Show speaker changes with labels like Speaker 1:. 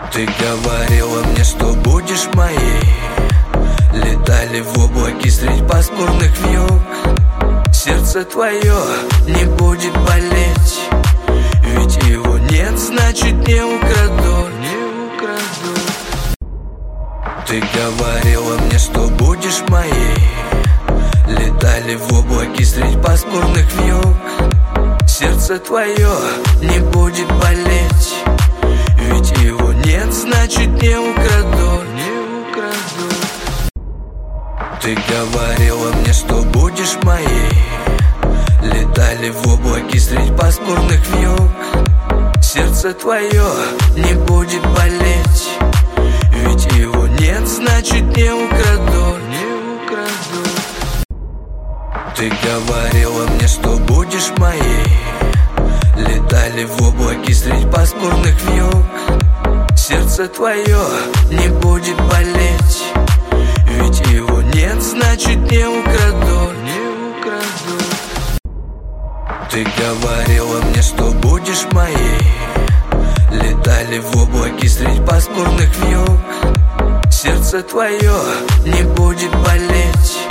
Speaker 1: Ты говорила мне, что будешь моей. Летали в облаке средь пасмурных вьюг. Сердце твое не будет болеть, ведь его нет, значит не украду. Ты говорила мне, что будешь моей. Летали в облаке средь пасмурных вьюг. Сердце твое не будет болеть, ведь его нет, значит не украду. Ты говорила мне, что будешь моей. Летали в облаке средь пасмурных вьюг. Сердце твое не будет болеть, ведь его нет, значит не украду. Ты говорила мне, что будешь моей. Летали в облаке средь пасмурных вьюг. Сердце твое не будет болеть, ведь его нет, значит не украду. Ты говорила мне, что будешь моей. Летали в облаке средь пасмурных вьюг. Сердце твое не будет болеть,